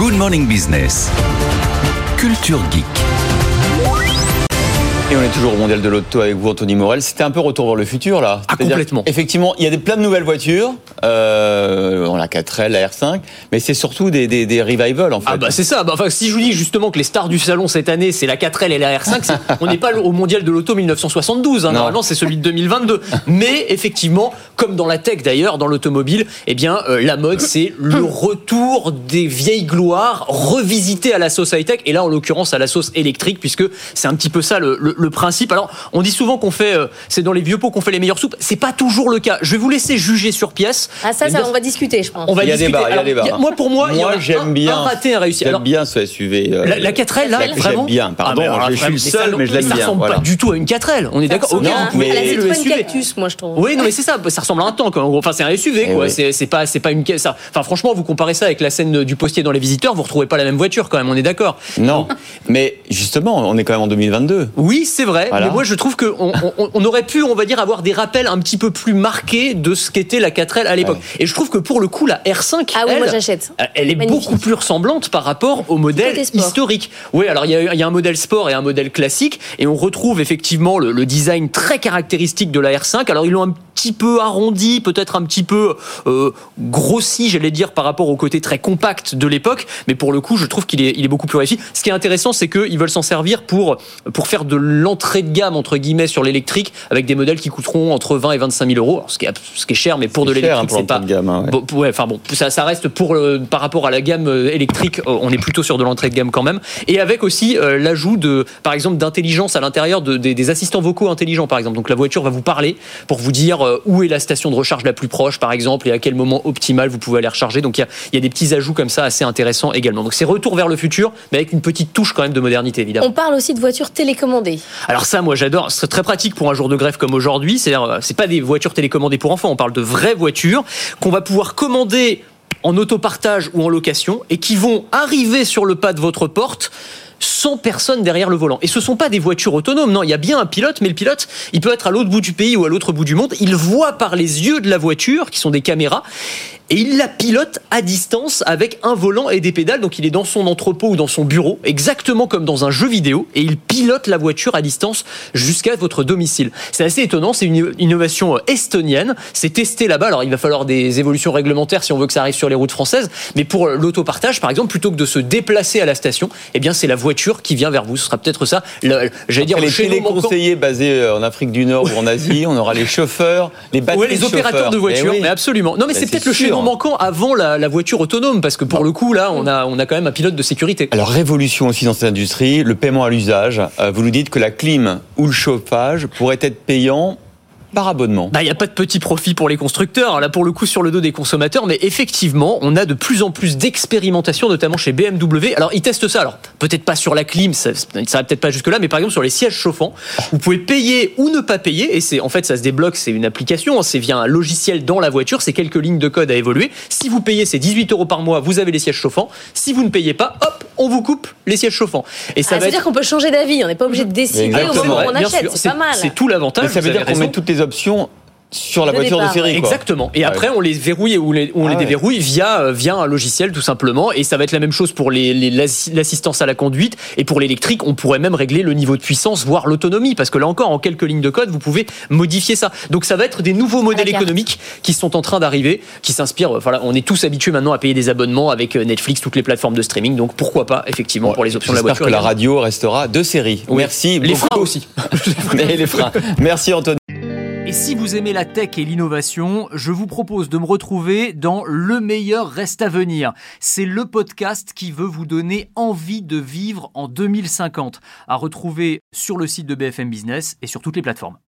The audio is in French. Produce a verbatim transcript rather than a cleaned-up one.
Good Morning Business. Culture Geek. Et on est toujours au Mondial de l'Auto avec vous, Anthony Morel. C'était un peu retour vers le futur, là. Ah, complètement. Effectivement, il y a des, plein de nouvelles voitures. Euh, la quatre L, la R cinq. Mais c'est surtout des, des, des revivals, en fait. Ah, bah, c'est ça. Bah, enfin, si je vous dis justement que les stars du salon cette année, c'est la quatre L et la R cinq, c'est, on n'est pas au Mondial de l'Auto dix-neuf cent soixante-douze. Hein, normalement, c'est celui de deux mille vingt-deux. Mais, effectivement, comme dans la tech d'ailleurs, dans l'automobile, eh bien, euh, la mode, c'est le retour des vieilles gloires revisitées à la sauce high-tech. Et là, en l'occurrence, à la sauce électrique, puisque c'est un petit peu ça le, le le principe. Alors, on dit souvent qu'on fait, euh, c'est dans les vieux pots qu'on fait les meilleures soupes. C'est pas toujours le cas. Je vais vous laisser juger sur pièce. Ah ça, ça bien, on va discuter, je pense. On va il y a discuter. débat, il y a débat. Alors, moi, pour moi, moi il y a j'aime un, bien, un raté, un réussi. J'aime Alors, bien ce S U V. Euh, la, la quatre L, là, la, vraiment. J'aime bien, pardon. Ah, je suis le seul, mais je l'aime ça bien. ressemble Voilà. pas du tout à une quatre L. On est d'accord. Ok, Non, hein. mais- À la le Citroën S U V. Cactus, moi, je trouve. Oui, non, mais c'est ça. Ça ressemble à un tank. Enfin, c'est un S U V, Eh quoi. oui. C'est, c'est pas, c'est pas une. Ça. Enfin, franchement, vous comparez ça avec la scène du postier dans Les Visiteurs, vous retrouvez pas la même voiture, quand même. On est d'accord. Non, mais justement, on est quand même en deux mille vingt-deux. Oui, c'est vrai. Voilà. Mais moi, je trouve que on, on, on aurait pu, on va dire, avoir des rappels un petit peu plus marqués de ce qu'était la quatre L à l'époque. Ouais. Et je trouve que pour le coup, la R cinq, Ah oui, elle, moi, j'achète. elle est Magnifique. beaucoup plus ressemblante par rapport au modèle Côté sport. historique. Oui, alors il y, a, il y a un modèle sport et un modèle classique, et on retrouve effectivement le, le design très caractéristique de la R cinq. Alors ils l'ont un petit peu arrondi, peut-être un petit peu euh, grossi, j'allais dire, par rapport au côté très compact de l'époque, mais pour le coup, je trouve qu'il est, il est beaucoup plus réussi. Ce qui est intéressant, c'est qu'ils veulent s'en servir pour, pour faire de l'entrée de gamme, entre guillemets, sur l'électrique, avec des modèles qui coûteront entre vingt et vingt-cinq mille euros, alors, ce, qui est, ce qui est cher, mais pour de C'est cher, l'électrique, hein, pour c'est pas... l'entrée de gamme, hein, ouais. Bon, ouais, enfin bon, ça, ça reste pour le, par rapport à la gamme euh, électrique, euh, on est plutôt sur de l'entrée de gamme quand même, et avec aussi euh, l'ajout de, par exemple, d'intelligence à l'intérieur de, des, des assistants vocaux intelligents, par exemple. Donc la voiture va vous parler pour vous dire euh, où est la station de recharge la plus proche, par exemple, et à quel moment optimal vous pouvez aller recharger. Donc il y a, il y a des petits ajouts comme ça assez intéressants également. Donc c'est retour vers le futur, mais avec une petite touche quand même de modernité, évidemment. On parle aussi de voitures télécommandées. Alors ça, moi j'adore, c'est très pratique pour un jour de grève comme aujourd'hui. C'est-à-dire, c'est pas des voitures télécommandées pour enfants, on parle de vraies voitures qu'on va pouvoir commander en autopartage ou en location et qui vont arriver sur le pas de votre porte sans personne derrière le volant. Et ce ne sont pas des voitures autonomes, non, il y a bien un pilote, mais le pilote, il peut être à l'autre bout du pays ou à l'autre bout du monde, il voit par les yeux de la voiture, qui sont des caméras, et il la pilote à distance avec un volant et des pédales, donc il est dans son entrepôt ou dans son bureau, exactement comme dans un jeu vidéo, et il pilote la voiture à distance jusqu'à votre domicile. C'est assez étonnant, c'est une innovation estonienne, c'est testé là-bas, alors il va falloir des évolutions réglementaires si on veut que ça arrive sur les routes françaises, mais pour l'autopartage, par exemple, plutôt que de se déplacer à la station, eh bien c'est la voiture qui vient vers vous, ce sera peut-être ça, le, j'allais dire les le chaînon manquant. téléconseillers basés en Afrique du Nord ou en Asie, on aura les chauffeurs, les batteries Ouais, les de opérateurs chauffeurs. de voitures, mais, oui. mais absolument. Non, mais Bah, c'est c'est peut-être le sûr. chaînon manquant avant la, la voiture autonome, parce que pour le coup, là, on a, on a quand même un pilote de sécurité. Alors, révolution aussi dans cette industrie, le paiement à l'usage. Euh, vous nous dites que la clim ou le chauffage pourrait être payant par abonnement. Bah, il n'y a pas de petit profit pour les constructeurs, là pour le coup sur le dos des consommateurs, mais effectivement, on a de plus en plus d'expérimentation, notamment chez B M W. Alors, ils testent ça, alors peut-être pas sur la clim, ça, ça va peut-être pas jusque-là, mais par exemple sur les sièges chauffants, vous pouvez payer ou ne pas payer, et c'est en fait ça se débloque, c'est une application, c'est via un logiciel dans la voiture, c'est quelques lignes de code à évoluer. Si vous payez, c'est dix-huit euros par mois, vous avez les sièges chauffants. Si vous ne payez pas, hop, on vous coupe les sièges chauffants. Et ça Ah, va c'est-à-dire être... qu'on peut changer d'avis, on n'est pas obligé de décider Exactement. au moment où on Bien achète, sûr, c'est pas mal. C'est tout l'avantage. Mais ça vous veut avez dire qu'on raison. met toutes les options sur la Le voiture départ, de série, ouais. quoi. Exactement. Et Ah après, ouais. on les verrouille ou les, on Ah les ouais. déverrouille via, euh, via un logiciel, tout simplement. Et ça va être la même chose pour les, les, l'assistance à la conduite. Et pour l'électrique, on pourrait même régler le niveau de puissance, voire l'autonomie. Parce que là encore, en quelques lignes de code, vous pouvez modifier ça. Donc ça va être des nouveaux modèles carte. économiques qui sont en train d'arriver, qui s'inspirent. Voilà, on est tous habitués maintenant à payer des abonnements avec Netflix, toutes les plateformes de streaming. Donc pourquoi pas, effectivement, Bon, pour les options de la j'espère voiture. que la également. radio restera de série. Oui. Merci Les beaucoup. freins aussi. Mais les freins. Merci Anthony. Et si vous aimez la tech et l'innovation, je vous propose de me retrouver dans Le meilleur reste à venir. C'est le podcast qui veut vous donner envie de vivre en deux mille cinquante, à retrouver sur le site de B F M Business et sur toutes les plateformes.